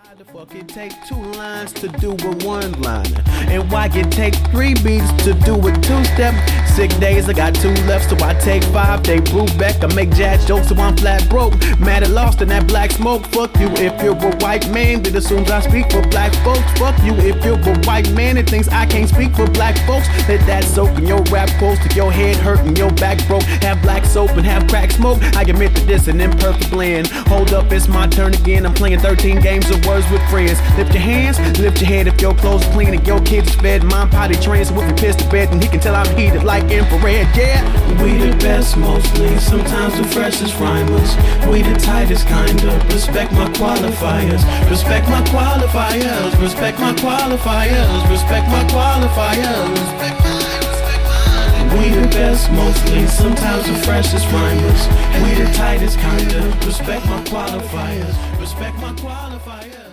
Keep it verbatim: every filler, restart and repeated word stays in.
Why the fuck it take two lines to do a one liner? And why it take three beats to do a two step? Sick days, I got two left, so I take five. They brew back, I make jazz jokes, so I'm flat broke. Mad and lost in that black smoke. Fuck you if you're a white man that assumes I speak for black folks. Fuck you if you're a white man that thinks I can't speak for black folks. Let that soak in your rap close to your head hurting, your back broke. Have black soap and have crack smoke. I admit that this an imperfect blend. Hold up, it's my turn again. I'm playing thirteen games of words with friends. Lift your hands, lift your head if your clothes are clean and your kids is fed. Mine potty trained, so if you piss to bed, then he can tell I'm heated like infrared. Yeah, we the best mostly, sometimes the freshest rhymers. We the tightest kind of. Respect my qualifiers. Respect my qualifiers. Respect my qualifiers. Respect my qualifiers. Respect my We the best mostly, sometimes the freshest rhymers. We the tightest kind of. Respect my qualifiers. Respect my qualifiers.